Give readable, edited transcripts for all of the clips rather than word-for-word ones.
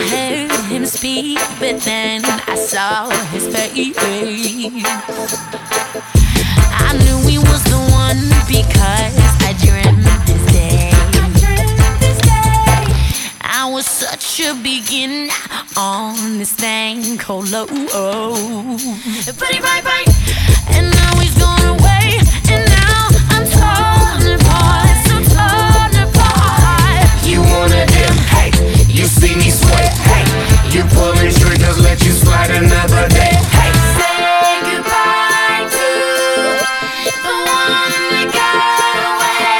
heard him speak, but then I saw his face. I knew he was the one because I dreamt this day. I was such a beginner on this thing called love. But he bang, and now he's gone away, and now I'm torn apart, so torn apart. You wanna dim, hey, you see me sweat, hey, you pulling triggers, let you slide another day, hey. Say goodbye to the one that got away.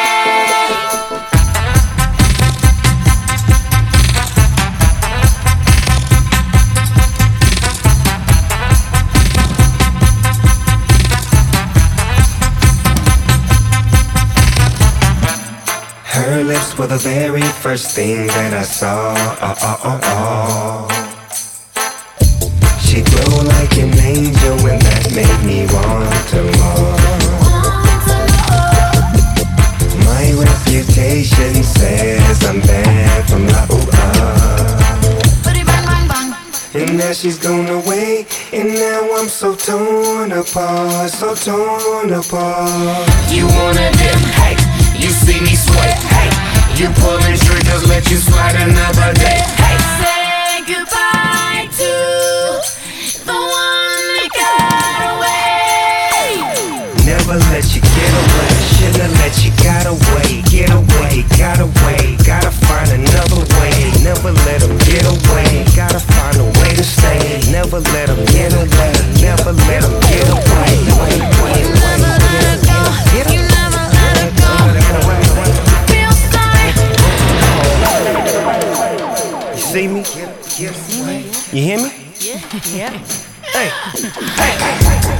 Her lips were the very first thing that I saw. She glowed like an angel, and that made me want her more. My reputation says I'm bad from la and now she's gone away, and now I'm so torn apart, so torn apart. You wanna dim, hey, you see me sweat, hey, you pulling triggers, let you slide another day, hey. Say goodbye to the one that got away. Never let you get away, shouldn't let you got away, get away, got away, gotta find another way. Never let them get away, gotta find a way to stay. Never let them get away, never let them get away. You never let her go, you never let her go. Feel sorry. You see me? You hear me? Yeah. Hey, hey, hey.